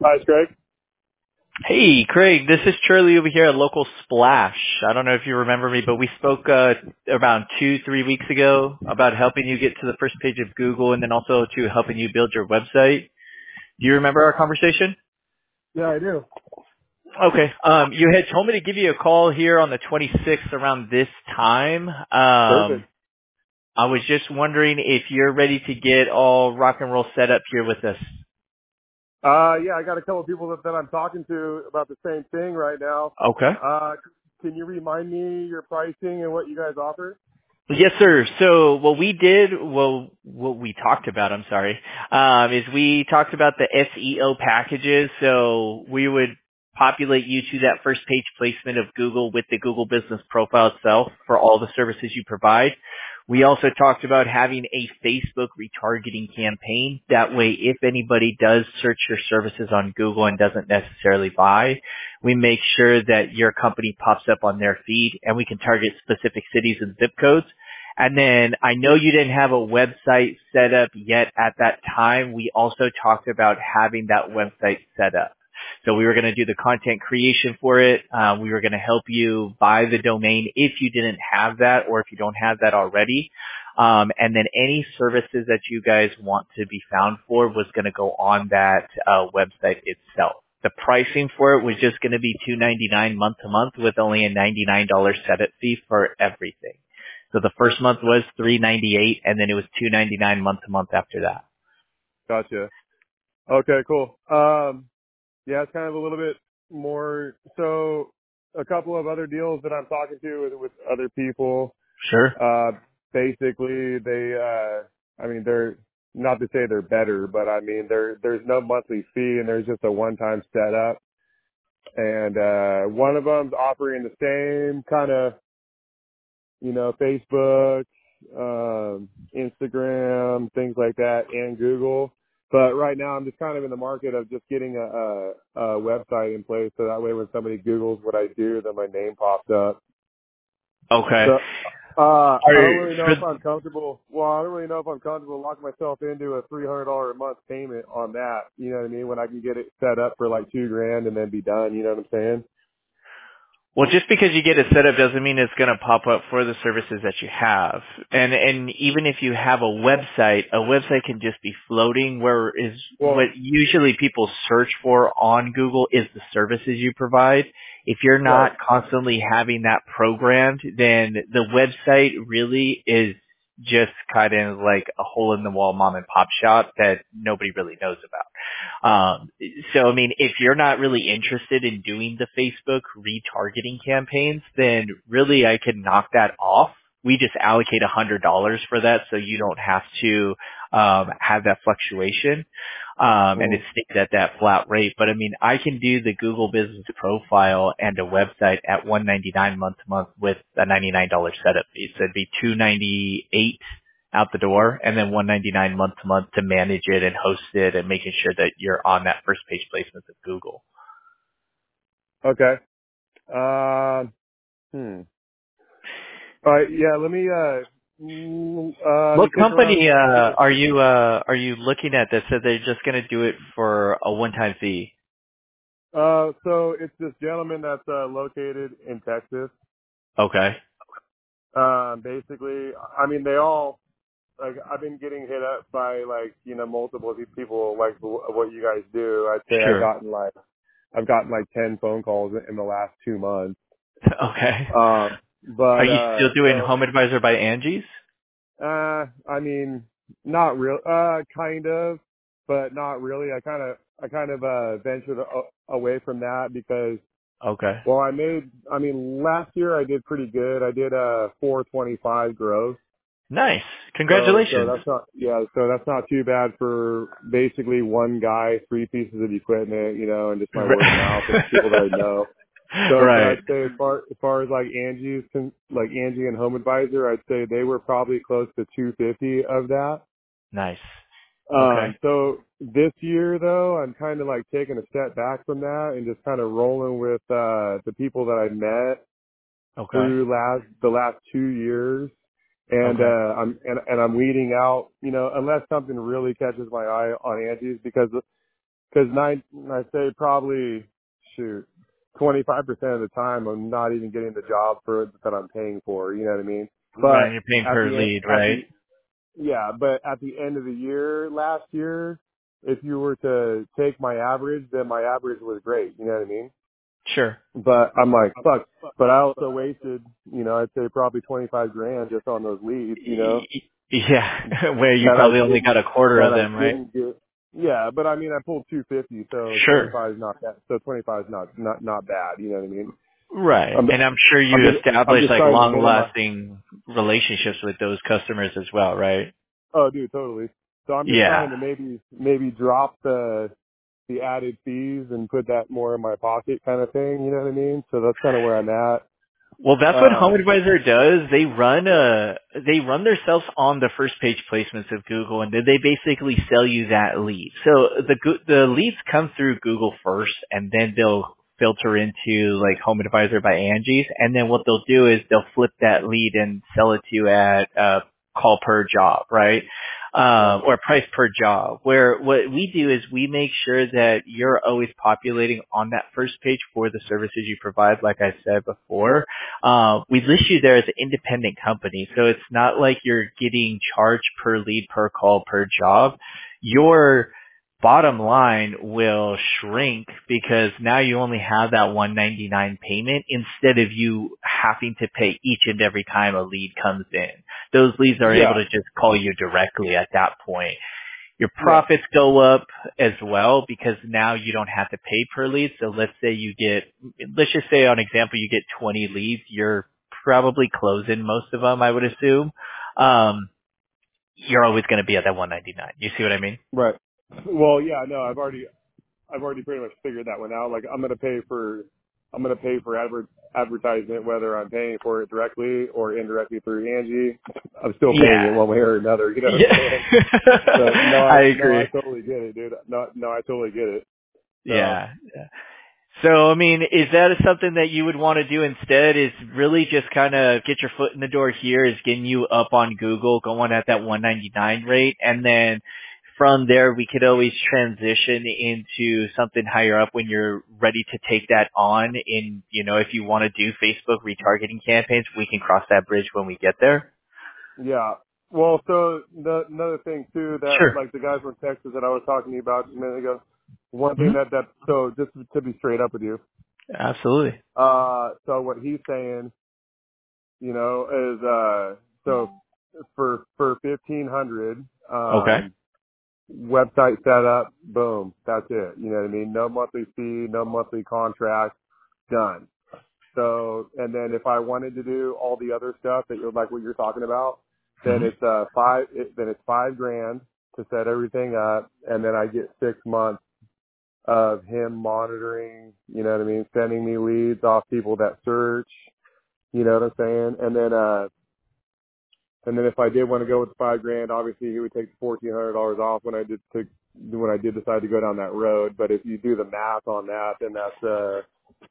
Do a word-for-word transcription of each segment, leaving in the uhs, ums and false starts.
Hi, it's Greg. Hey, Craig, this is Charlie over here at Local Splash. I don't know if you remember me, but we spoke uh, around two, three weeks ago about helping you get to the first page of Google and then also to helping you build your website. Do you remember our conversation? Yeah, I do. Okay. Um, you had told me to give you a call here on the twenty-sixth around this time. Um, Perfect. I was just wondering if you're ready to get all rock and roll set up here with us. Uh, yeah, I got a couple of people that, that I'm talking to about the same thing right now. Okay. Uh, can you remind me your pricing and what you guys offer? Yes, sir. So what we did, well, what we talked about, I'm sorry, um, is we talked about the S E O packages. So we would populate you to that first page placement of Google with the Google Business Profile itself for all the services you provide. We also talked about having a Facebook retargeting campaign. That way, if anybody does search your services on Google and doesn't necessarily buy, we make sure that your company pops up on their feed and we can target specific cities and zip codes. And then I know you didn't have a website set up yet at that time. We also talked about having that website set up. So we were going to do the content creation for it. Uh, we were going to help you buy the domain if you didn't have that or if you don't have that already. Um, and then any services that you guys want to be found for was going to go on that uh, website itself. The pricing for it was just going to be two ninety-nine month to month with only a ninety-nine dollars setup fee for everything. So the first month was three ninety-eight, and then it was two ninety-nine month to month after that. Gotcha. Okay, cool. Um, yeah, it's kind of a little bit more. So a couple of other deals that I'm talking to with, with other people, Sure. uh, basically they, uh, I mean, they're not to say they're better, but I mean, there, there's no monthly fee and there's just a one-time setup. And, uh, one of them's offering the same kind of, you know, Facebook, um, Instagram, things like that, and Google. But right now, I'm just kind of in the market of just getting a, a, a website in place, so that way when somebody Googles what I do, then my name pops up. Okay. So, uh, I don't Are, really know for, if I'm comfortable. Well, I don't really know if I'm comfortable locking myself into a three hundred dollars a month payment on that. You know what I mean? When I can get it set up for like two grand and then be done. You know what I'm saying? well, just because you get it set up doesn't mean it's going to pop up for the services that you have. And and even if you have a website, a website can just be floating. Where is Well, what usually people search for on Google is the services you provide. If you're right. not constantly having that programmed, then the website really is just kind of like a hole in the wall mom and pop shop that nobody really knows about. Um, so, I mean, if you're not really interested in doing the Facebook retargeting campaigns, then really I could knock that off. We just allocate one hundred dollars for that so you don't have to um, have that fluctuation. Um, and it's Mhm. stayed at that flat rate. But I mean, I can do the Google Business Profile and a website at one ninety-nine month to month with a ninety-nine dollars setup fee. So it'd be two ninety-eight out the door and then one ninety-nine month to month to manage it and host it and making sure that you're on that first page placement of Google. Okay. Um, hmm. All right, yeah, let me, uh, mm, uh, let me What kick around company some uh, ideas. are you uh, are you looking at that said they're just going to do it for a one-time fee? Uh, so it's this gentleman that's, uh, located in Texas. Okay, Um, basically, I mean, they all, like, I've been getting hit up by, like, you know, multiple people, like, wh- what you guys do. I'd say I've sure. gotten, like, I've gotten, like, ten phone calls in the last two months. Okay. Um, Are but, you uh, still doing so, Home Advisor by Angie's? Uh, I mean, not real, uh, kind of, but not really. I kind of, I kind of, uh, ventured a- away from that because, Okay. well, I made, I mean, last year I did pretty good. I did, uh, four twenty-five gross. Nice. So, so Congratulations. that's not, yeah, so that's not too bad for basically one guy, three pieces of equipment, you know, and just my word of mouth and people that I know. So, but Right. I'd say as far as far as like Angie's, con- like Angie and Home Advisor, I'd say they were probably close to two fifty of that. Nice. Okay. Um, so this year though, I'm kind of like taking a step back from that and just kind of rolling with, uh, the people that I met Okay. through last, the last two years. And, Okay. uh, I'm, and, and I'm weeding out, you know, unless something really catches my eye on Angie's because Cause nine, I say probably, shoot, twenty-five percent of the time I'm not even getting the job for that I'm paying for, you know what I mean? Right, But you're paying at per the end, lead, at right? the, yeah, but at the end of the year, last year, if you were to take my average, then my average was great, you know what I mean? Sure. But I'm like, fuck, but I also wasted, you know, I'd say probably twenty-five grand just on those leads, you know? Y- Yeah, where you That I probably only got didn't a quarter that of I them, right? didn't get. Yeah, but I mean, I pulled two fifty, so Sure. twenty-five is not that. So twenty-five is not not not bad. You know what I mean? Right. I'm And I'm sure I'm you just I'm establish just like trying to minimize. long-lasting relationships with those customers as well, right? Oh, dude, totally. So I'm just Yeah. trying to maybe maybe drop the the added fees and put that more in my pocket, kind of thing. You know what I mean? So that's kind of where I'm at. Well, that's what Home Um, Advisor does. They run a, they run themselves on the first page placements of Google, and then they basically sell you that lead. So the Goo- the leads come through Google first, and then they'll filter into like Home Advisor by Angie's, and then what they'll do is they'll flip that lead and sell it to you at uh, call per job, right? Um, right. or price per job, where what we do is we make sure that you're always populating on that first page for the services you provide, like I said before. Uh, we list you there as an independent company, so it's not like you're getting charged per lead, per call, per job. Your bottom line will shrink because now you only have that one ninety-nine payment instead of you having to pay each and every time a lead comes in. Those leads are able Yeah. to just call you directly at that point. Your Yeah. profits go up as well because now you don't have to pay per lead. So let's say you get, let's just say on example, you get twenty leads. You're probably closing most of them, I would assume. Um, you're always going to be at that one ninety-nine. You see what I mean? Right. Well, yeah. No, I've already I've already pretty much figured that one out. Like I'm gonna pay for I'm gonna pay for adver- advertisement whether I'm paying for it directly or indirectly through Angie. I'm still paying it Yeah. one way or another. You know what I'm Yeah. saying? So no, I I no, I agree. totally get it, dude. No, no, I totally get it. So Yeah. So, I mean, is that something that you would want to do instead is really just kind of get your foot in the door here is getting you up on Google going at that one ninety-nine rate. And then from there, we could always transition into something higher up when you're ready to take that on in, you know, if you want to do Facebook retargeting campaigns, we can cross that bridge when we get there. yeah. Well, so the another thing too that Sure. like the guys from Texas that I was talking to you about just a minute ago. One thing Mhm. that that so just to be straight up with you. Absolutely. Uh, so what he's saying, you know, is uh, so for for fifteen hundred, Okay. um, website setup, boom, that's it. You know what I mean? No monthly fee, no monthly contract, done. So, and then if I wanted to do all the other stuff that you're like what you're talking about, then Mhm. it's uh five, it, then it's five grand to set everything up, and then I get six months of him monitoring. You know what I mean? Sending me leads off people that search. You know what I'm saying? And then uh And then if I did want to go with the five grand, obviously he would take the fourteen hundred dollars off when I did to, when I did decide to go down that road. But if you do the math on that, then that's uh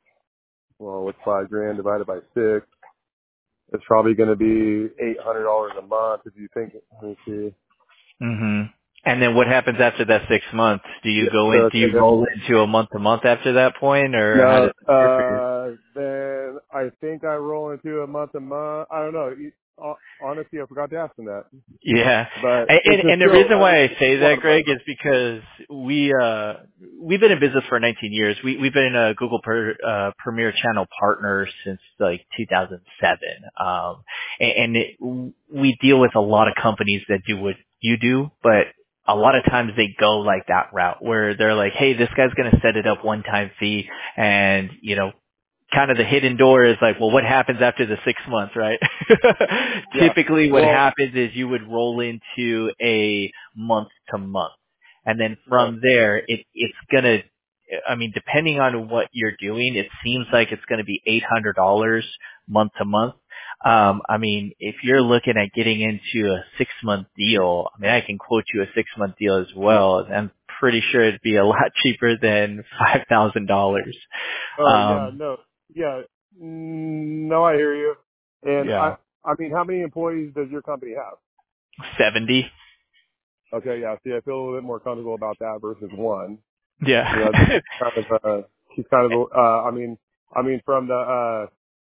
well, what's five grand divided by six? It's probably going to be eight hundred dollars a month if you think. Let me see. hmm And then what happens after that six months? Do you Yeah, go in? so Do I you guess roll into a month to month after that point, or how no. does it work for you? Uh, then I think I roll into a month a month. I don't know. You- hon- Honestly, I forgot to ask him that. Yeah, But and, and it's just and the still. reason I mean, why I it's say a lot that, of Greg, money. is because we uh we've been in business for nineteen years. We we've been a Google per, uh, Premier Channel partner since like two thousand seven, um, and, and it, we deal with a lot of companies that do what you do, but a lot of times they go like that route where they're like, hey, this guy's going to set it up one time fee, and you know kind of the hidden door is like, well, what happens after the six months, right? Yeah. Typically what Well, happens is you would roll into a month to month. And then right. from there, it, it's going to, I mean, depending on what you're doing, it seems like it's going to be eight hundred dollars month to month. Um, I mean, if you're looking at getting into a six month deal, I mean, I can quote you a six month deal as well. I'm pretty sure it'd be a lot cheaper than five thousand dollars. Oh yeah, Um, no, yeah, mm, no, I hear you. And I, yeah. I mean, how many employees does your company have? seventy. Okay, yeah. See, I feel a little bit more comfortable about that versus one. Yeah. You know, this is kind of uh, he's kind of uh, I mean, I mean from the uh,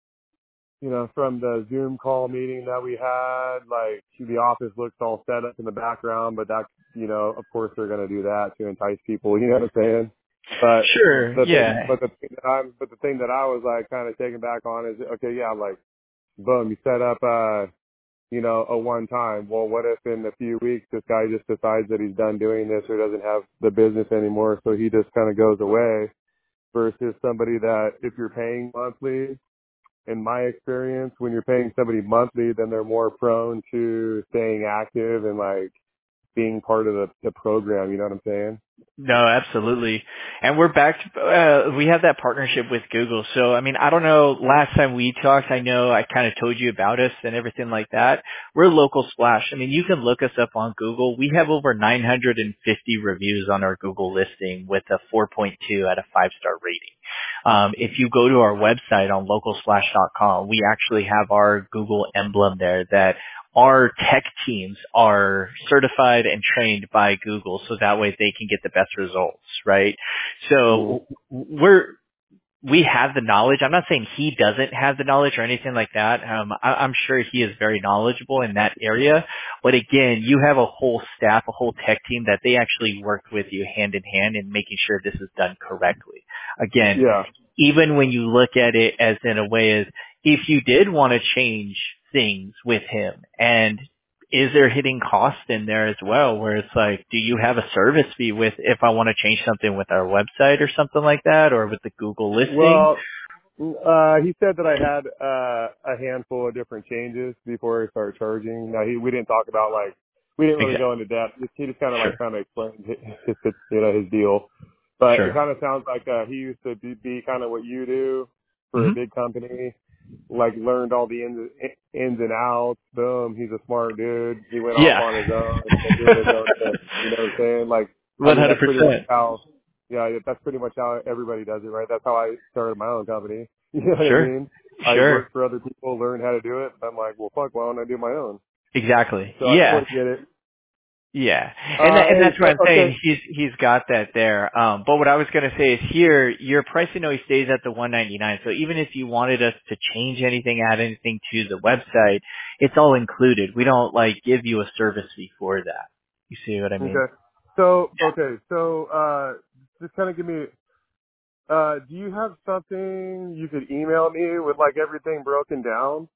you know, from the Zoom call meeting that we had, like the office looks all set up in the background, but that, you know, of course they're going to do that to entice people. You know what I'm saying? But Sure. the thing, Yeah. but the thing that I'm, but the thing that I was like kind of taken back on is, okay, yeah, like, boom, you set up, uh, you know, a one time. Well, what if in a few weeks this guy just decides that he's done doing this or doesn't have the business anymore, so he just kind of goes away versus somebody that if you're paying monthly, in my experience, when you're paying somebody monthly, then they're more prone to staying active and like being part of the, the program. You know what I'm saying? No, absolutely. And we're back, uh, we have that partnership with Google. So, I mean, I don't know, last time we talked, I know I kind of told you about us and everything like that. We're Local Splash. I mean, you can look us up on Google. We have over nine hundred fifty reviews on our Google listing with a four point two out of five star rating. Um, if you go to our website on local splash dot com, we actually have our Google emblem there that our tech teams are certified and trained by Google so that way they can get the best results, right? Mm. So we're, we have the knowledge. I'm not saying he doesn't have the knowledge or anything like that. Um, I, I'm sure he is very knowledgeable in that area. But again, you have a whole staff, a whole tech team that they actually work with you hand in hand in making sure this is done correctly. Again, Yeah. even when you look at it as in a way as if you did want to change things with him, and is there hitting cost in there as well where it's like, do you have a service fee with if I want to change something with our website or something like that, or with the Google listing? Well, uh, he said that I had uh, a handful of different changes before I started charging. Now, he we didn't talk about like we didn't really Exactly. go into depth. He just kind of like Sure. kind of explained his, his you know his deal. But it Sure. kind of sounds like uh, he used to be, be kind of what you do for a hmm big company. Like learned all the ins, ins and outs. Boom, he's a smart dude. He went off Yeah. on his own and doing his own thing. You know what I'm saying? Like, I mean, that's pretty much one hundred percent. how. Yeah, that's pretty much how everybody does it, right? That's how I started my own company. You know what I Sure. mean? I Sure. worked for other people, learned how to do it. I'm like, well, fuck, why don't I do my own? Exactly. So I Yeah. totally get it. Yeah, and Uh, that, and hey, that's so what I'm okay, saying. He's he's got that there. Um, but what I was going to say is here, your pricing always stays at the one ninety-nine. So even if you wanted us to change anything, add anything to the website, it's all included. We don't like give you a service fee for that. You see what I mean? okay. So okay, so uh, just kind of give me. Uh, do you have something you could email me with like everything broken down?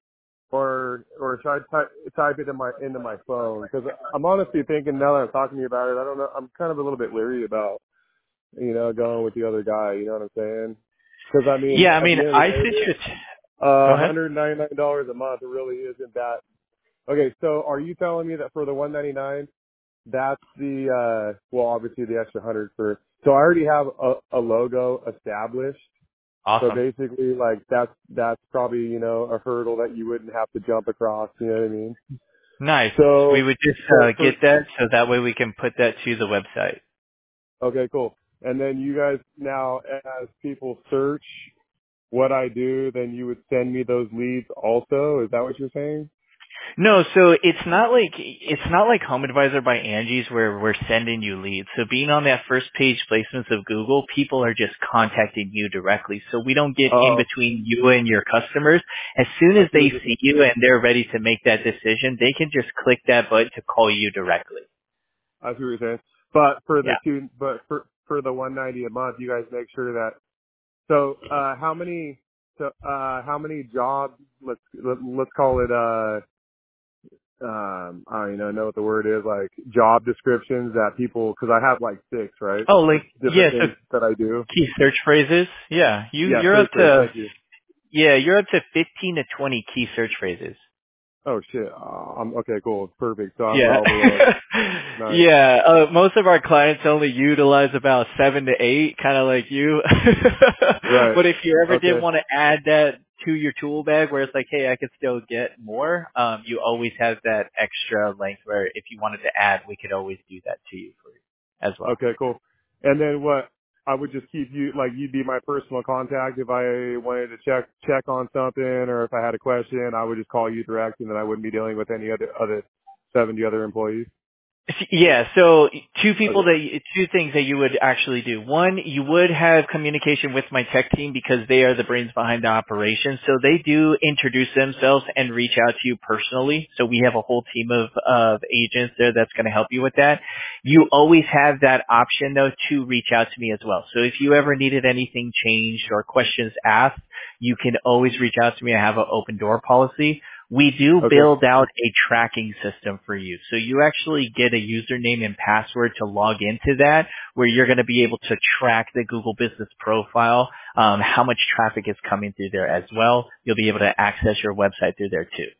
Or or should I type, type it in my into my phone? Because I'm honestly thinking now that I'm talking to you about it, I don't know. I'm kind of a little bit leery about you know going with the other guy. You know what I'm saying? Because I mean, Yeah, I at mean, the end of the I day, sent you. A t- Go uh, ahead. one hundred ninety-nine dollars a month really isn't that. Okay, so are you telling me that for the one ninety-nine, that's the uh, well, obviously the extra hundred for. So I already have a, a logo established. So Awesome. basically, like that's that's probably you know a hurdle that you wouldn't have to jump across. You know what I mean? Nice. We So, would just uh, so for get that so that way we can put that to the website. okay, cool. And then you guys now, as people search what I do, then you would send me those leads also. Is that what you're saying? No, so it's not like it's not like Home Advisor by Angie's where we're sending you leads. So being on that first page placements of Google, people are just contacting you directly. So we don't get in Oh, between you and your customers. As soon I as see they what you're saying. see you and they're ready to make that decision, they can just click that button to call you directly. I see what you're saying. But for the Yeah. two, but for for the one ninety a month, you guys make sure that. So, uh, how many? So, uh, how many jobs? Let's let, let's call it. Uh, um, I don't even know what the word is. Like job descriptions that people, because I have like six, right? Oh, like Different yeah. So things that I do. key search phrases. Yeah, you Yeah, you're up search phrase. to Thank you. yeah you're up to fifteen to twenty key search phrases. Oh shit. Uh, I'm okay. Cool. Perfect. So I'm Yeah. well below. Nice. yeah. Uh, most of our clients only utilize about seven to eight, kind of like you. Right. but if you ever did Okay. want to add that to your tool bag where it's like, hey, I could still get more, um, you always have that extra length where if you wanted to add, we could always do that to you for as well. Okay. Cool. And then what? I would just keep you like you'd be my personal contact if I wanted to check check on something or if I had a question. I would just call you direct, and then I wouldn't be dealing with any other other seventy other employees. Yeah, so two people Okay. that, you- two things that you would actually do. One, you would have communication with my tech team because they are the brains behind the operation. So they do introduce themselves and reach out to you personally. So we have a whole team of, of agents there that's going to help you with that. You always have that option though to reach out to me as well. So if you ever needed anything changed or questions asked, you can always reach out to me. I have an open door policy. We do Okay. build out a tracking system for you. So you actually get a username and password to log into that where you're going to be able to track the Google Business Profile, um, how much traffic is coming through there as well. You'll be able to access your website through there too.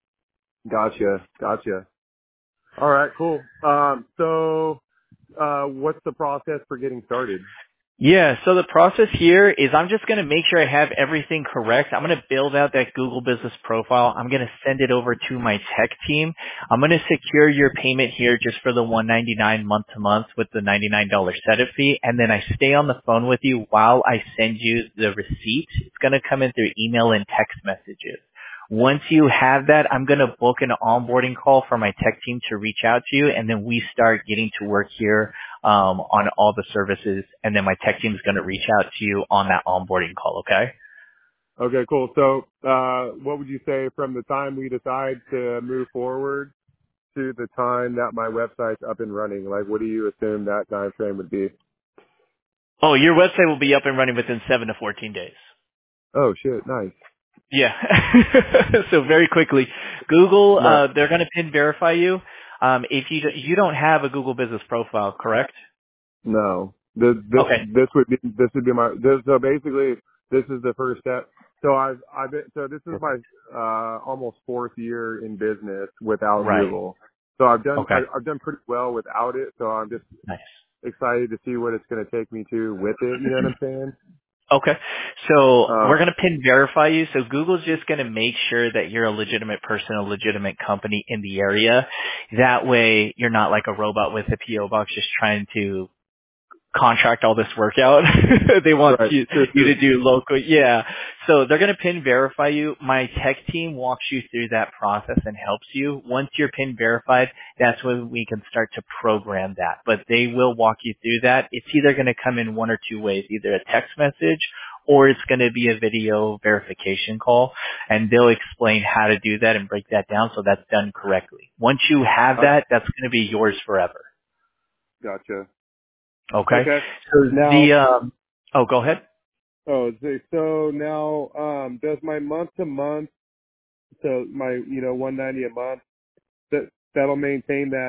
Gotcha. Gotcha. All right. Cool. Um, so, uh, what's the process for getting started? Yeah, so the process here is I'm just going to make sure I have everything correct. I'm going to build out that Google Business Profile. I'm going to send it over to my tech team. I'm going to secure your payment here just for the one hundred ninety-nine dollars month to month with the ninety-nine dollars setup fee. And then I stay on the phone with you while I send you the receipt. It's going to come in through email and text messages. Once you have that, I'm going to book an onboarding call for my tech team to reach out to you, and then we start getting to work here um, on all the services, and then my tech team is going to reach out to you on that onboarding call, okay? Okay, cool. So, uh, what would you say from the time we decide to move forward to the time that my website's up and running? Like, what do you assume that time frame would be? Oh, your website will be up and running within seven to fourteen days. Oh, shit. Nice. Yeah. So very quickly, Google, No, uh, they're going to pin verify you. Um, if you, you don't have a Google Business Profile, correct? no. This, this, Okay. this would be, this would be my, this, so basically, this is the first step. So I've, I've been, so this is my, uh, almost fourth year in business without Right. Google. So I've done, Okay. I, I've done pretty well without it. So I'm just Nice. excited to see what it's going to take me to with it. You know what I'm saying? Okay. So we're Uh, going to pin verify you. So Google's just going to make sure that you're a legitimate person, a legitimate company in the area. That way you're not like a robot with a P O box just trying to contract all this work out. They want right. you, True, you true. to do local. Yeah. So they're going to pin verify you. My tech team walks you through that process and helps you. Once you're pin verified, that's when we can start to program that. But they will walk you through that. It's either going to come in one or two ways, either a text message or it's going to be a video verification call, and they'll explain how to do that and break that down so that's done correctly. Once you have Uh, that, that's going to be yours forever. gotcha. Okay? Okay. So Now, the, um, oh, go ahead. oh, so so now, um, does my month to month, so my, you know, one ninety a month, that, that'll maintain that.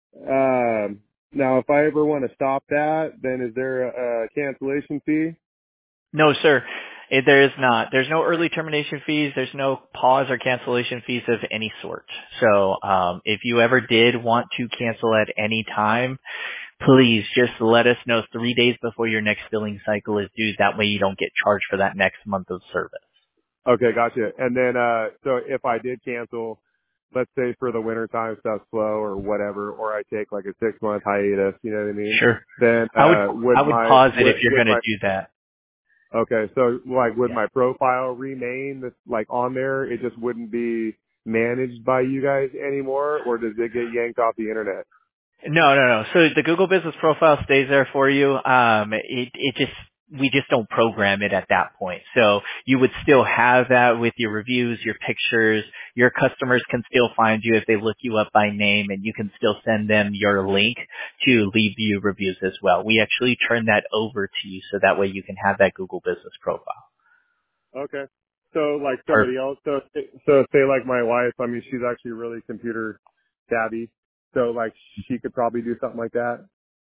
Um, now if I ever want to stop that, then is there a, a cancellation fee? No, sir. It, there is not. There's no early termination fees. There's no pause or cancellation fees of any sort. So um, if you ever did want to cancel at any time, please just let us know three days before your next billing cycle is due. That way you don't get charged for that next month of service. Okay, gotcha. And then, uh, so if I did cancel, let's say for the winter time stuff's slow or whatever, or I take like a six month hiatus, you know what I mean? Sure. Then, I would uh, would I would my, pause it would, if you're would going to my, do that. okay, so like would Yeah. my profile remain this, like on there? It just wouldn't be managed by you guys anymore, or does it get yanked off the internet? No, no, no. So the Google Business Profile stays there for you. Um, it, it just, we just don't program it at that point. So you would still have that with your reviews, your pictures. Your customers can still find you if they look you up by name, and you can still send them your link to leave you reviews as well. We actually turn that over to you so that way you can have that Google Business Profile. Okay. So like Or, somebody else, so so say like my wife, I mean she's actually really computer savvy, so like she could probably do something like that,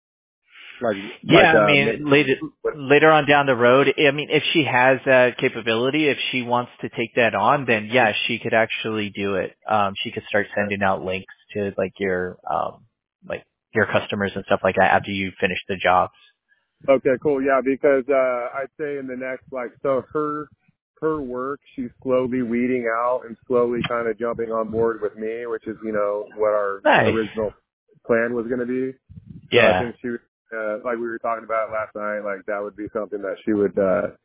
like like yeah, I uh mean, later, later on down the road, I mean, if she has that capability, if she wants to take that on, then yeah, she could actually do it. Um, she could start sending out links to like your, um, like your customers and stuff like that after you finish the jobs. okay, cool, yeah, because uh I'd say in the next like so her her work she's slowly weeding out and slowly kind of jumping on board with me, which is you know what our Nice. original plan was going to be. So I Yeah. think she uh like we were talking about last night, like that would be something that she would uh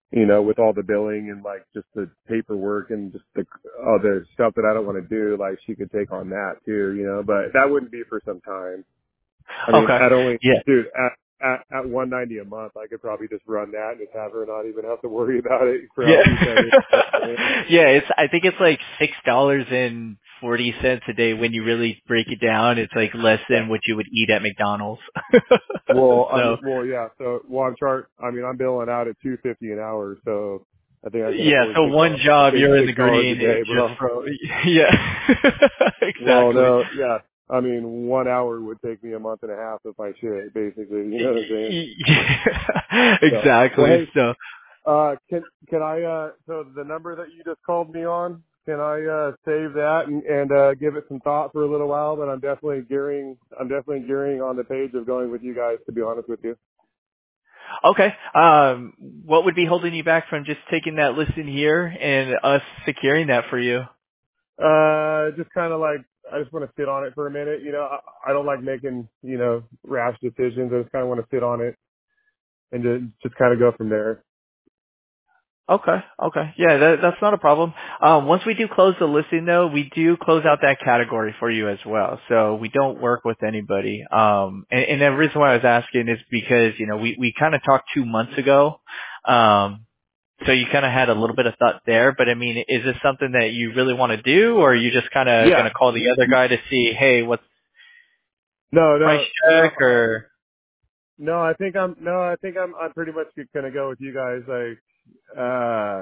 you know, with all the billing and like just the paperwork and just the other stuff that I don't want to do, like she could take on that too, you know, but that wouldn't be for some time. I mean, Okay. at only, Yeah. dude, at, at, at one ninety a month, I could probably just run that and just have her not even have to worry about it Yeah. throughout the weekend. yeah, it's I think it's like six dollars and forty cents a day when you really break it down. It's like less Yeah. than what you would eat at McDonald's. Well, I mean, so well, yeah. So, well, I'm chart. I mean, I'm billing out at two fifty an hour, so I think I can yeah, afford so six one dollars, job six you're in six the dollars a green day, just bro. for yeah. Well, exactly. no, yeah. I mean, one hour would take me a month and a half of my shit, basically. You know what I'm saying? Yeah, So, well, exactly. hey, So uh, can can I? Uh, so the number that you just called me on, can I uh, save that and, and uh, give it some thought for a little while? But I'm definitely gearing. I'm definitely gearing on the page of going with you guys. To be honest with you. okay. Um what would be holding you back from just taking that listen here and us securing that for you? Uh, just kind of like, I just want to sit on it for a minute. You know, I, I don't like making, you know, rash decisions. I just kind of want to sit on it and just, just kind of go from there. Okay. Okay. Yeah, that, that's not a problem. Um, once we do close the listing though, we do close out that category for you as well. So we don't work with anybody. Um, and, and the reason why I was asking is because, you know, we, we kind of talked two months ago. Um, so you kind of had a little bit of thought there, but I mean, is this something that you really want to do or are you just kind of going Yeah. to call the other guy to see, hey, what's No, price no, no, check or? no, I think I'm, no, I think I'm, I'm pretty much going to go with you guys. Like, uh,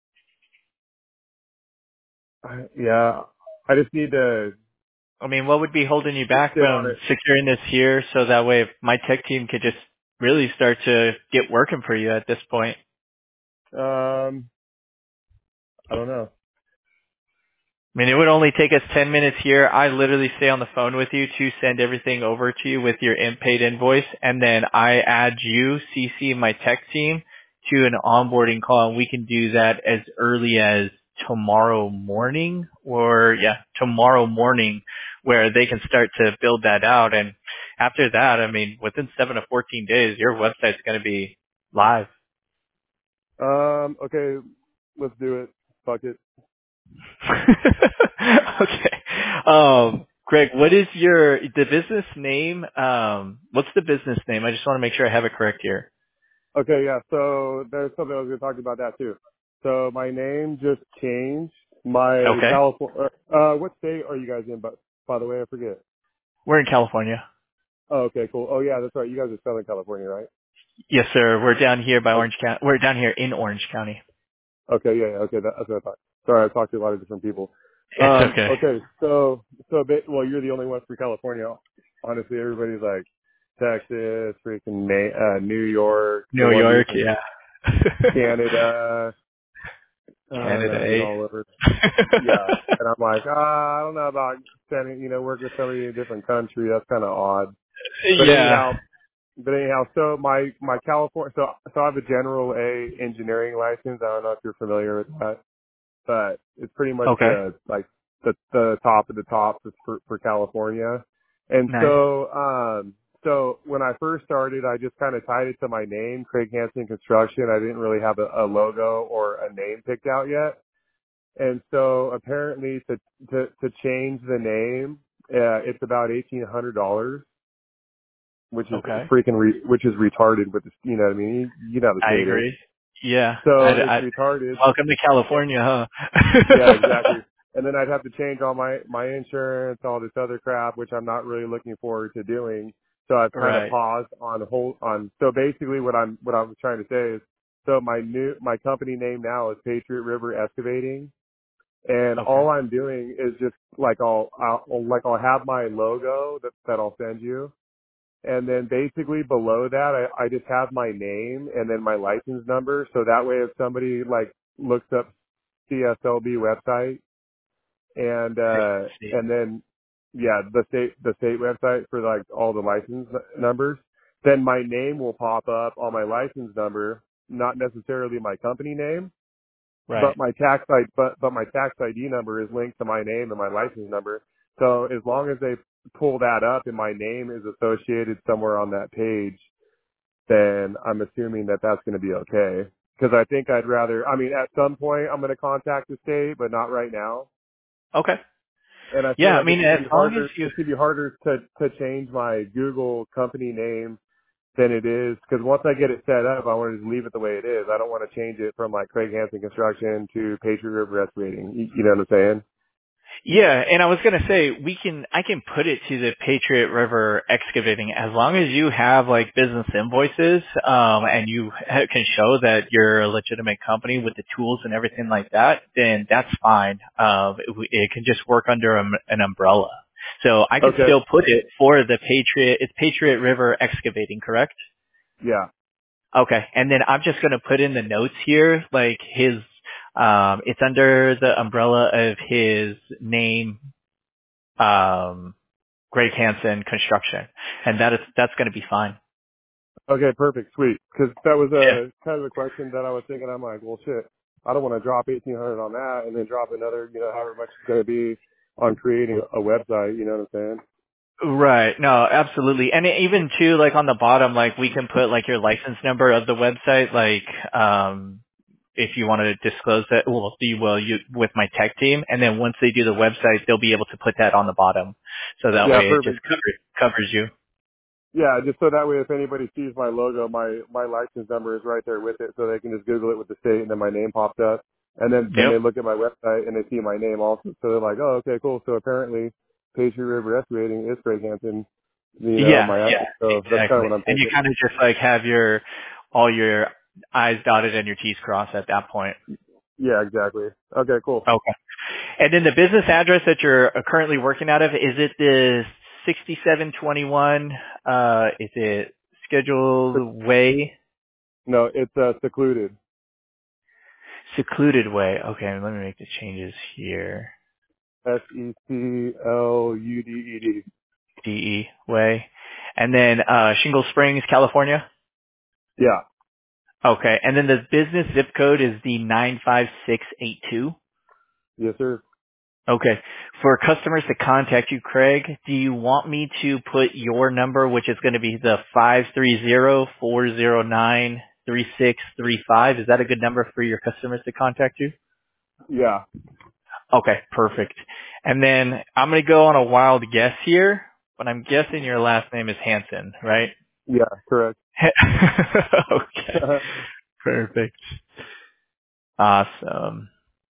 I- yeah, I just need to I mean, what would be holding you back sit on from it. securing this here so that way my tech team could just really start to get working for you at this point? Um, I don't know. I mean, it would only take us ten minutes here. I literally stay on the phone with you to send everything over to you with your in- paid invoice, and then I add you, C C, my tech team to an onboarding call, and we can do that as early as tomorrow morning, or yeah, tomorrow morning, where they can start to build that out. And after that, I mean, within seven to fourteen days, your website's going to be live. Um, okay, let's do it. Fuck it. okay. Um, Greg, what is your the business name? Um, what's the business name? I just want to make sure I have it correct here. Okay, yeah. So there's something I was going to talk about that too. So my name just changed. My Okay. California. Uh, what state are you guys in? But by the way, I forget. We're in California. Oh, okay, cool. Oh yeah, that's right. You guys are Southern California, right? Yes, sir. We're down here by Oh, Orange County. We're down here in Orange County. okay, yeah, yeah. Okay, that, that's what I thought. Sorry, I talked to a lot of different people. It's Um, okay. okay, so so ba- well, you're the only one for California. Honestly, everybody's like Texas, freaking May, uh, New York, the New one dude York, from yeah. Canada. I don't Canada, know, dude, eh? all over. Yeah. And I'm like, ah, I don't know about sending, you know, work with somebody in a different country. That's kind of odd. But yeah. anyhow, but anyhow, so my, my California, so, so I have a general A engineering license. I don't know if you're familiar with that, but it's pretty much Okay. the, like the, the top of the top for, for California. And Nice. so, um, so when I first started, I just kind of tied it to my name, Craig Hansen Construction. I didn't really have a, a logo or a name picked out yet. And so apparently to to to change the name, uh, it's about eighteen hundred dollars, which is Okay. freaking re- which is retarded. With the, you know what I mean? You, you know how the I state is. agree. Yeah. I, So it's I, retarded. welcome to California, Yeah, huh? exactly. And then I'd have to change all my my insurance, all this other crap, which I'm not really looking forward to doing. So I've kind of right. paused on hold on. So basically, what I'm what I'm trying to say is, so my new my company name now is Patriot River Excavating. And Okay. all I'm doing is just like I'll, I'll like I'll have my logo that that I'll send you, and then basically below that I, I just have my name and then my license number. So that way, if somebody like looks up C S L B website and uh See. and then yeah the state the state website for like all the license n- numbers, then my name will pop up on my license number, not necessarily my company name. But Right. my tax I but but my tax I D number is linked to my name and my license number. So as long as they pull that up and my name is associated somewhere on that page, then I'm assuming that that's going to be okay. because I think I'd rather. I mean, at some point I'm going to contact the state, but not right now. Okay. And I feel Yeah, I like it mean, should as be long as harder. you It should be harder to to change my Google company name than it is, because once I get it set up, I want to just leave it the way it is. I don't want to change it from like Craig Hansen Construction to Patriot River Excavating. You, you know what I'm saying? Yeah, and I was gonna say we can I can put it to the Patriot River Excavating as long as you have like business invoices, um, and you ha- can show that you're a legitimate company with the tools and everything like that. Then that's fine. Um, it, w- it can just work under a, an umbrella. So I could Okay. still put it for the Patriot. It's Patriot River Excavating, correct? Yeah. Okay. And then I'm just going to put in the notes here, like his, um, it's under the umbrella of his name, um, Greg Hansen Construction. And that is, that's going to be fine. Okay. Perfect. Sweet. Because that was Yeah. a kind of a question that I was thinking. I'm like, well, shit. I don't want to drop eighteen hundred on that and then drop another, you know, however much it's going to be on creating a website. You know what I'm saying? Right. No, absolutely. And even too, like on the bottom, like we can put like your license number of the website, like, um, if you want to disclose that, well, you will you with my tech team, and then once they do the website, they'll be able to put that on the bottom, so that Yeah. way it just Perfect. covers covers you. Yeah, just so that way if anybody sees my logo, my my license number is right there with it, so they can just Google it with the state, and then my name pops up, and then then Yep. they look at my website and they see my name also, so they're like, oh, okay, cool. So apparently, Patriot River Excavating is Craig Hansen, you know, Yeah, my yeah, so that's kind exactly. of what I'm And you thinking. kind of just like have your all your I's dotted and your T's crossed at that point. Yeah, exactly. Okay, cool. Okay. And then the business address that you're uh, currently working out of, is it the sixty-seven twenty-one? Uh, is it Scheduled Way? No, it's uh, secluded. Secluded Way. Okay, let me make the changes here. S E C L U D E D. D E Way. And then uh, Shingle Springs, California? Yeah. Okay. And then the business zip code is the nine five six eight two. Yes, sir. Okay. For customers to contact you, Craig, do you want me to put your number, which is going to be the five three zero, four zero nine, three six three five? Is that a good number for your customers to contact you? Yeah. Okay, perfect. And then I'm going to go on a wild guess here, but I'm guessing your last name is Hansen, right? Yeah. Correct. Okay, perfect. Awesome.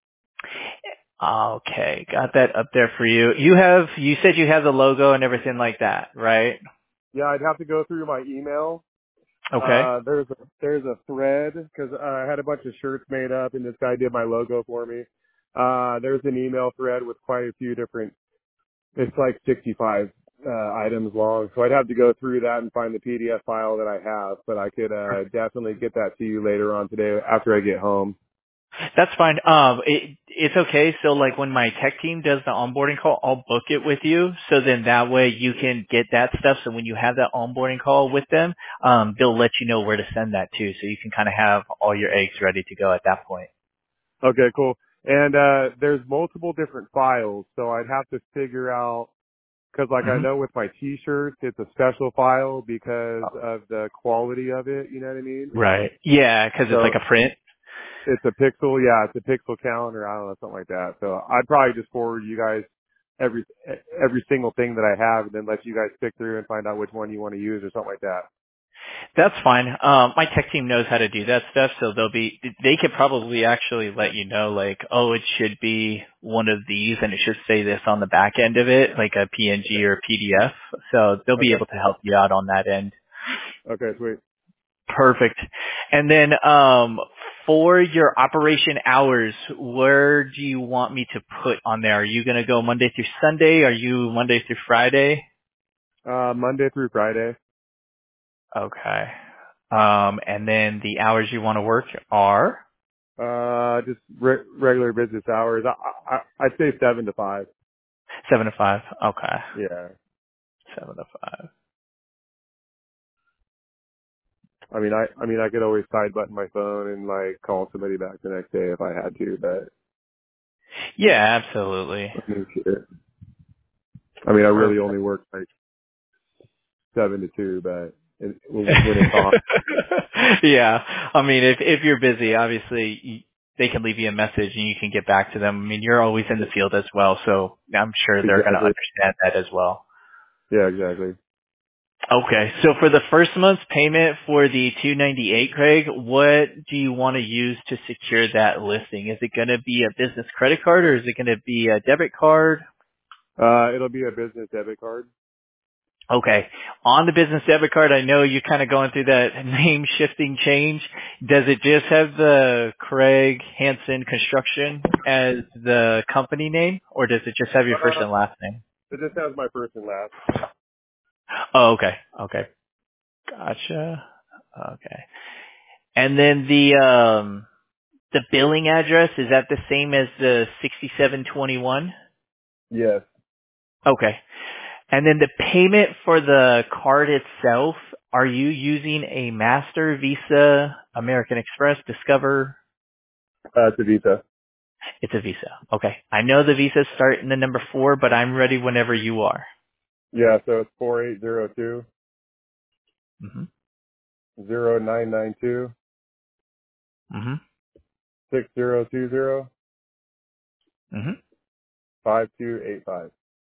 Okay, got that up there for you. You have, you said you have the logo and everything like that, right? Yeah, I'd have to go through my email. Okay. Uh, there's a, there's a thread because I had a bunch of shirts made up and this guy did my logo for me. Uh, there's an email thread with quite a few different, it's like sixty-five, uh, items long. So I'd have to go through that and find the P D F file that I have, but I could, uh, definitely get that to you later on today after I get home. That's fine. Um, it, it's okay. So like when my tech team does the onboarding call, I'll book it with you. So then that way you can get that stuff. So when you have that onboarding call with them, um, they'll let you know where to send that to. So you can kind of have all your eggs ready to go at that point. Okay, cool. And, uh, there's multiple different files, so I'd have to figure out because like I hmm know with my t-shirts, it's a special file because of the quality of it. You know what I mean? Right. Yeah, because it's like So a print. it's a pixel. Yeah, it's a pixel calendar. I don't know, something like that. So I'd probably just forward you guys every, every single thing that I have and then let you guys pick through and find out which one you want to use or something like that. That's fine. Um, my tech team knows how to do that stuff, so they'll be, they could probably actually let you know, like, oh, it should be one of these, and it should say this on the back end of it, like a P N G or a P D F. So they'll be Okay. able to help you out on that end. Okay, sweet. Perfect. And then, um, for your operation hours, where do you want me to put on there? Are you going to go Monday through Sunday? Are you Monday through Friday? Uh, Monday through Friday. Okay. Um, and then the hours you want to work are? Uh, just re- regular business hours. I, I, I'd say seven to five. Seven to five. Okay. Yeah. Seven to five. I mean, I, I mean, I could always side button my phone and like call somebody back the next day if I had to, but Yeah, absolutely. I mean, shit. I mean, I really Perfect. only work like seven to two, but it, when it's on. Yeah. I mean, if if you're busy, obviously you, they can leave you a message and you can get back to them. I mean, you're always in the field as well, so I'm sure they're going to Exactly. understand that as well. Yeah, exactly. Okay. So for the first month's payment for the two ninety-eight, Craig, what do you want to use to secure that listing? Is it going to be a business credit card or is it going to be a debit card? Uh, it'll be a business debit card. Okay. On the business debit card, I know you're kind of going through that name shifting change. Does it just have the Craig Hansen Construction as the company name, or does it just have your first Uh, and last name? it just has my first and last. Oh, okay. Okay. Gotcha. Okay. And then the um the billing address, is that the same as the sixty-seven twenty-one? Yes. Okay. And then the payment for the card itself, are you using a Master, Visa, American Express, Discover? Uh, it's a Visa. It's a Visa. Okay. I know the Visas start in the number four, but I'm ready whenever you are. Yeah, so it's four eight zero two Mhm. zero nine nine two Mhm. six zero two zero Mhm. five two eight five.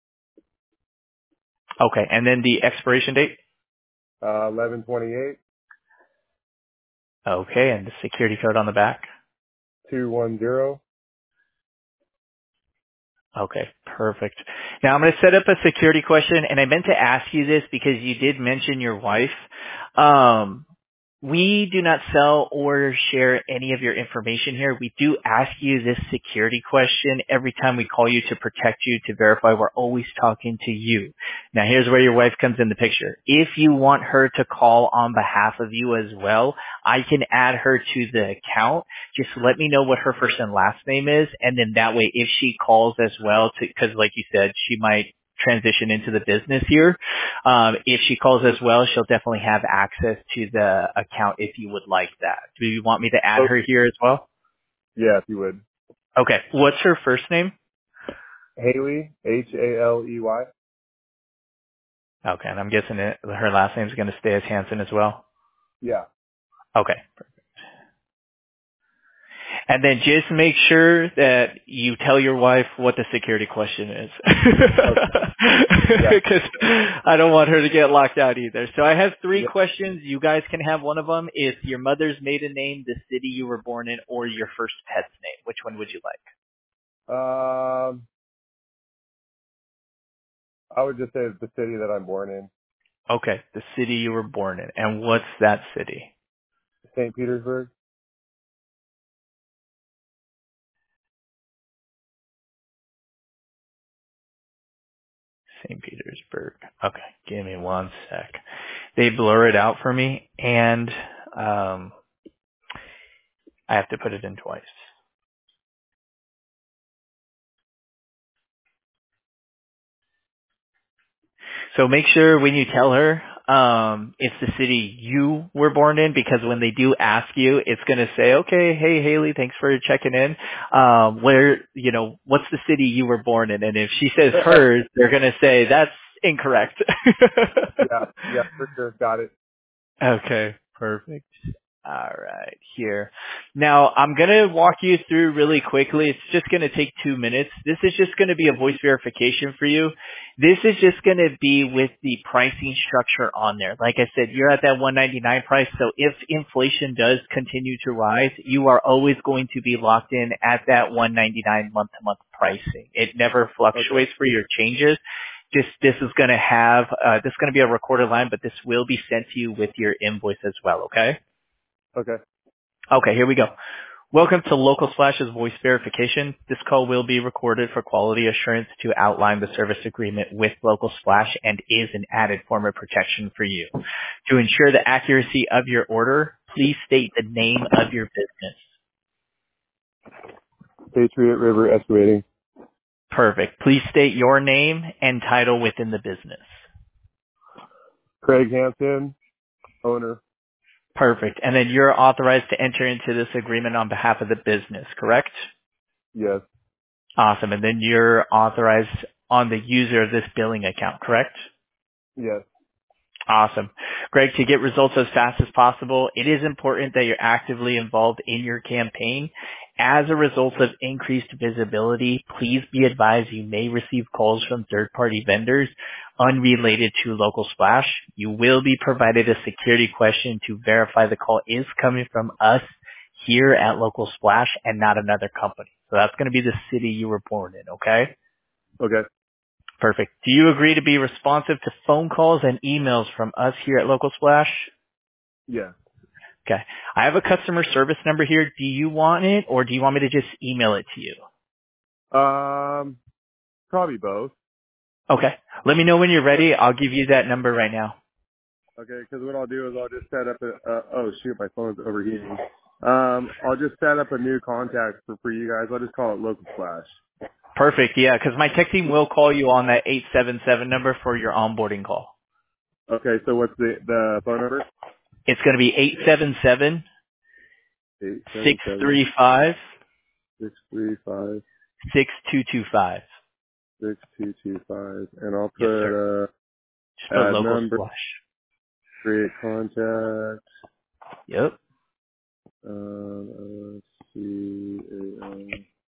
Okay. And then the expiration date? Uh, eleven twenty eight Okay. And the security code on the back? two one zero. Okay, perfect. Now I'm going to set up a security question, and I meant to ask you this because you did mention your wife. Um, we do not sell or share any of your information here. We do ask you this security question every time we call you to protect you, to verify we're always talking to you. Now here's where your wife comes in the picture. If you want her to call on behalf of you as well, I can add her to the account. Just let me know what her first and last name is, and then that way if she calls as well, because like you said, she might transition into the business here. Um, if she calls as well, she'll definitely have access to the account if you would like that. Do you want me to add Oh, her here as well? yeah, if you would. Okay. What's her first name? Haley, H A L E Y. Okay, and I'm guessing it, her last name is going to stay as Hansen as well. Yeah. Okay. And then just make sure that you tell your wife what the security question is. Okay. Yeah. Because I don't want her to get locked out either. So I have three Yeah. questions. You guys can have one of them. It's your mother's maiden name, the city you were born in, or your first pet's name. Which one would you like? Um, I would just say the city that I'm born in, Okay, the city you were born in. And what's that city? Saint Petersburg. Saint Petersburg. Okay, give me one sec. They blur it out for me, and um, I have to put it in twice. So make sure when you tell her, um, it's the city you were born in, because when they do ask you, it's going to say, okay, hey, Haley, thanks for checking in. Um, where, you know, what's the city you were born in? And if she says hers, they're going to say, that's incorrect. Yeah. Yeah, for sure. Got it. Okay, perfect. All right, here. Now, I'm going to walk you through really quickly. It's just going to take two minutes. This is just going to be a voice verification for you. This is just going to be with the pricing structure on there. Like I said, you're at that one ninety-nine price, so if inflation does continue to rise, you are always going to be locked in at that one ninety-nine month-to-month pricing. It never Okay. fluctuates for your changes. Just this is going to have, uh, this is going to be a recorded line, but this will be sent to you with your invoice as well, okay? Okay. Okay, here we go. Welcome to Local Splash's voice verification. This call will be recorded for quality assurance to outline the service agreement with Local Splash and is an added form of protection for you. To ensure the accuracy of your order, please state the name of your business. Patriot River Excavating. Perfect. Please state your name and title within the business. Craig Hansen, owner. Perfect. And then you're authorized to enter into this agreement on behalf of the business, correct? Yes. Awesome. And then you're authorized on the user of this billing account, correct? Yes. Awesome. Greg, to get results as fast as possible, it is important that you're actively involved in your campaign. As a result of increased visibility, please be advised you may receive calls from third-party vendors unrelated to Local Splash. You will be provided a security question to verify the call is coming from us here at Local Splash and not another company. So that's going to be the city you were born in, okay? Okay. Perfect. Do you agree to be responsive to phone calls and emails from us here at Local Splash? Yeah. Okay. I have a customer service number here. Do you want it or do you want me to just email it to you? Um, probably both. Okay. Let me know when you're ready. I'll give you that number right now. Okay, because what I'll do is I'll just set up a, uh, oh shoot, my phone's overheating. Um, I'll just set up a new contact for, for you guys. I'll just call it Local Splash. Perfect. Yeah, because my tech team will call you on that eight seven seven number for your onboarding call. Okay, so what's the, the phone number? It's going to be eight seven seven, Eight seven six seven three five, six three five six two two five. six two two five, and I'll Yes, put, sir. uh, Just put add Local number, Splash. create contact, Yep. um, let's see, um,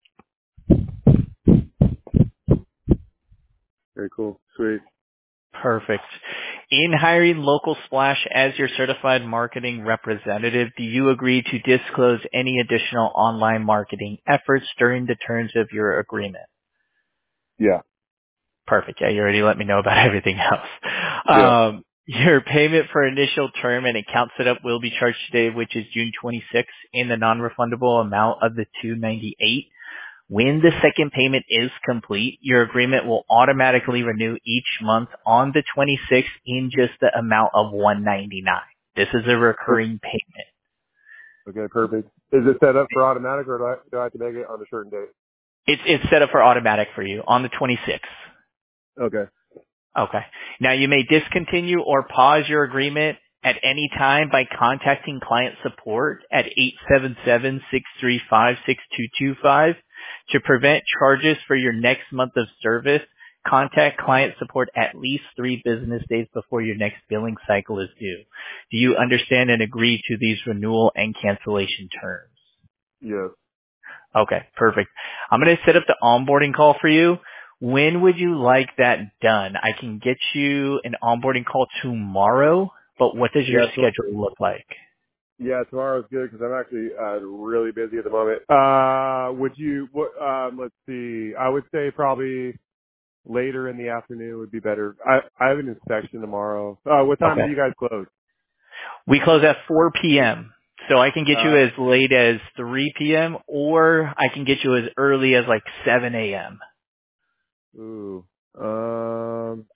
very cool, sweet. Perfect. In hiring Local Splash as your certified marketing representative, do you agree to disclose any additional online marketing efforts during the terms of your agreement? Yeah, Perfect. Yeah, you already let me know about everything else. yeah. Um, your payment for initial term and account setup will be charged today, which is June twenty-sixth, in the non-refundable amount of the two hundred ninety-eight dollars. When the second payment is complete, your agreement will automatically renew each month on the twenty-sixth in just the amount of one hundred ninety-nine dollars. This is a recurring payment. Okay, perfect. Is it set up for automatic, or do I, do I have to make it on a certain date? It's, it's set up for automatic for you on the twenty-sixth. Okay. Okay. Now you may discontinue or pause your agreement at any time by contacting client support at eight seven seven, six three five, six two two five. To prevent charges for your next month of service, contact client support at least three business days before your next billing cycle is due. Do you understand and agree to these renewal and cancellation terms? Yes. Okay, perfect. I'm going to set up the onboarding call for you. When would you like that done? I can get you an onboarding call tomorrow, but what does your Yeah, so, schedule look like? yeah, tomorrow's good because I'm actually uh, really busy at the moment. Uh, would you, what, um, let's see, I would say probably later in the afternoon would be better. I, I have an inspection tomorrow. Uh, what time do Okay. you guys close? We close at four p.m., so I can get you Uh, as late as three p.m., or I can get you as early as like seven a.m. ooh, um,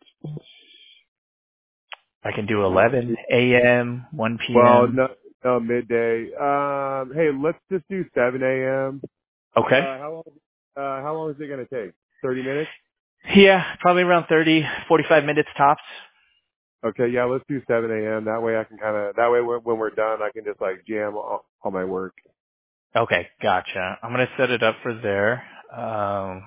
I can do let's eleven see. a.m., one Well, p.m. no, no, midday. Um, hey, let's just do seven a.m. Uh, Okay. how long, uh, how long is it going to take? thirty minutes? Yeah, probably around thirty, forty-five minutes tops. Okay, yeah, let's do seven a.m. That way I can kind of, that way when, when we're done, I can just like jam all, all my work. Okay, gotcha. I'm going to set it up for there. Um,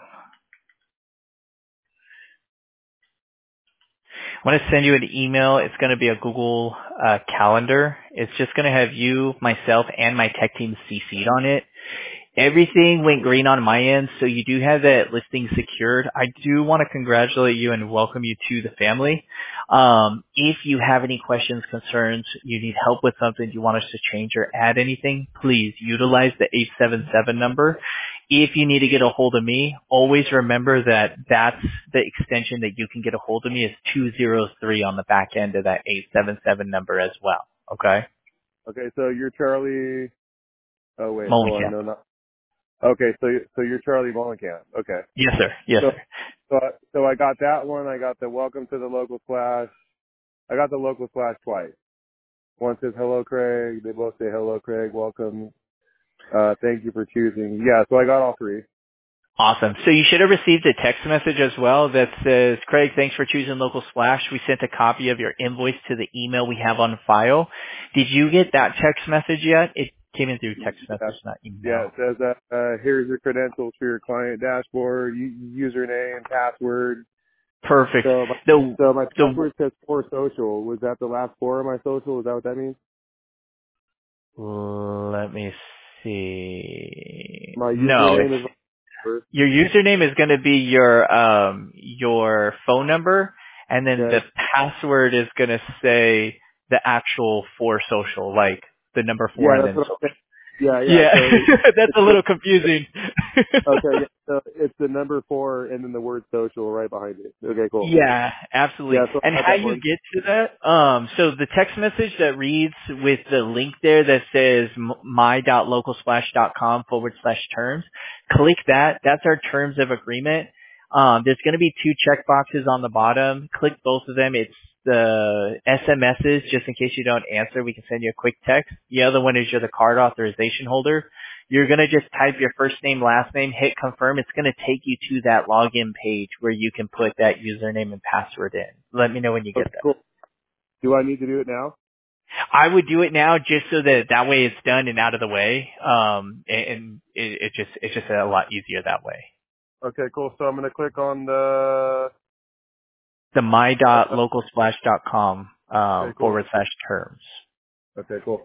I'm going to send you an email. It's going to be a Google uh, Calendar. It's just going to have you, myself, and my tech team C C'd on it. Everything went green on my end, so you do have that listing secured. I do want to congratulate you and welcome you to the family. Um, if you have any questions, concerns, you need help with something, you want us to change or add anything, please utilize the eight seven seven number. If you need to get a hold of me, always remember that that's the extension that you can get a hold of me is two zero three on the back end of that eight seven seven number as well. Okay? Okay, so you're Charlie, oh wait, hold on, Molenkamp. no, not, okay, so, you- so you're Charlie Mollenkamp. Okay. Yes, sir. Yes, So, sir. so, I- so I got that one, I got the welcome to the local splash, I got the local splash twice. One says hello Craig, they both say hello Craig, welcome, uh, thank you for choosing. Yeah, so I got all three. Awesome. So you should have received a text message as well that says, Craig, thanks for choosing Local Splash. We sent a copy of your invoice to the email we have on file. Did you get that text message yet? It came in through text Yeah, message, not yeah, email. it says, uh, uh, here's your credentials for your client dashboard, u- username, password. Perfect. So my, The so my the password says for social. Was that the last four of my social? Is that what that means? let me see. My No, it's username is my number. your username is going to be your um your phone number, and then the Okay. password is going to say the actual four social, like the number four Yeah, and that's then what social. I'm saying. Yeah, yeah. Yeah, So it, that's it's a the, little confusing. okay. Yeah, so it's the number four and then the word social right behind it. Okay, cool. Yeah, absolutely. Yeah, so And I got how that you one. get to that? Um, so the text message that reads with the link there that says m- my.localsplash.com forward slash terms, click that. That's our terms of agreement. Um, there's going to be two check boxes on the bottom. Click both of them. It's the S M Ses, just in case you don't answer, we can send you a quick text. The other one is you're the card authorization holder. You're going to just type your first name, last name, hit confirm. It's going to take you to that login page where you can put that username and password in. Let me know when you get Okay, there. cool. Do I need to do it now? I would do it now just so that that way it's done and out of the way. Um, and and it, it just, it's just a lot easier that way. Okay, cool. So I'm gonna click on the. The Uh, my.localsplash.com, um, okay, cool. forward slash terms. Okay, cool.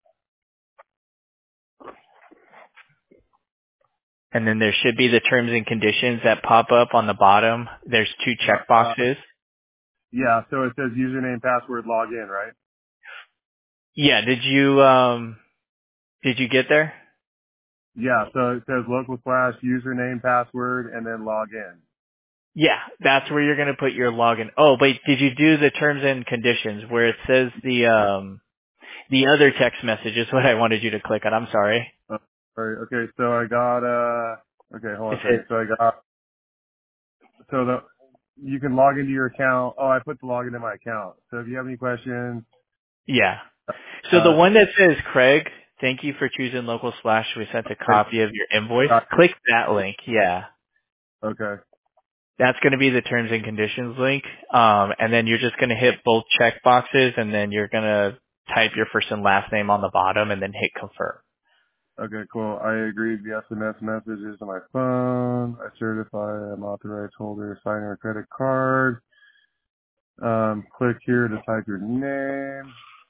And then there should be the terms and conditions that pop up on the bottom. There's two Uh, check uh, boxes. yeah. So it says username, password, login, right? Yeah, did you, um, did you get there? Yeah. So it says local slash username, password, and then login. Yeah, that's where you're going to put your login. Oh, wait, did you do the terms and conditions where it says the um the other text message is what I wanted you to click on. I'm sorry. Uh, sorry. Okay. So I got. Uh. Okay. Hold on It a says second. So I got. So the. You can log into your account. Oh, I put the login in my account. So if you have any questions, yeah. So the uh, one that says Craig, thank you for choosing Local Splash. We sent a copy of your invoice. got it. Click that link. Yeah. Okay. That's going to be the terms and conditions link. Um, and then you're just going to hit both check boxes and then you're going to type your first and last name on the bottom and then hit confirm. Okay, cool. I agreed the S M S messages on my phone. I certify I'm authorized holder signing a credit card. Um, click here to type your name.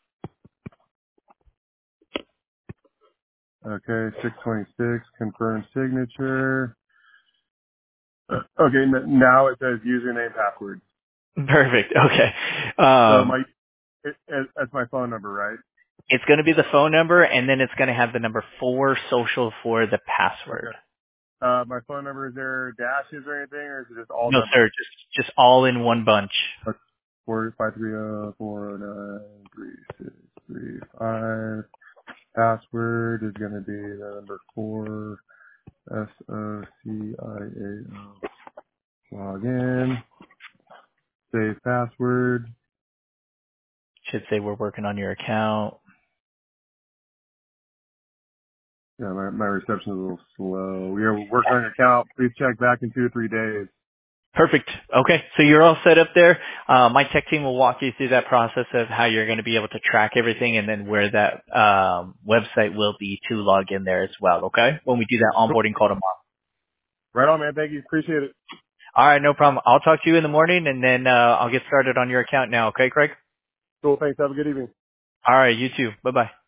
Okay, six twenty-six, confirm signature. Uh, Okay, n- now it says username password. Perfect. Okay. So Um, my, it, it, that's my phone number, right? It's going to be the phone number, and then it's going to have the number four social for the password. Okay. Uh, my phone number, is there dashes or anything, or is it just all No, sir, numbers? just just all in one bunch. Okay. Four five three zero four zero nine three six three five. Password is going to be the number four, S O C I A O. Log in, save password. Should say we're working on your account. Yeah, my, my reception is a little slow. We are working on your account. Please check back in two or three days. Perfect. Okay, so you're all set up there. Uh, my tech team will walk you through that process of how you're going to be able to track everything, and then where that um, website will be to log in there as well. Okay, when we do that Cool. onboarding call tomorrow. Right on, man. Thank you. Appreciate it. All right, no problem. I'll talk to you in the morning, and then uh, I'll get started on your account now. Okay, Craig? Cool. Thanks. Have a good evening. All right, you too. Bye bye.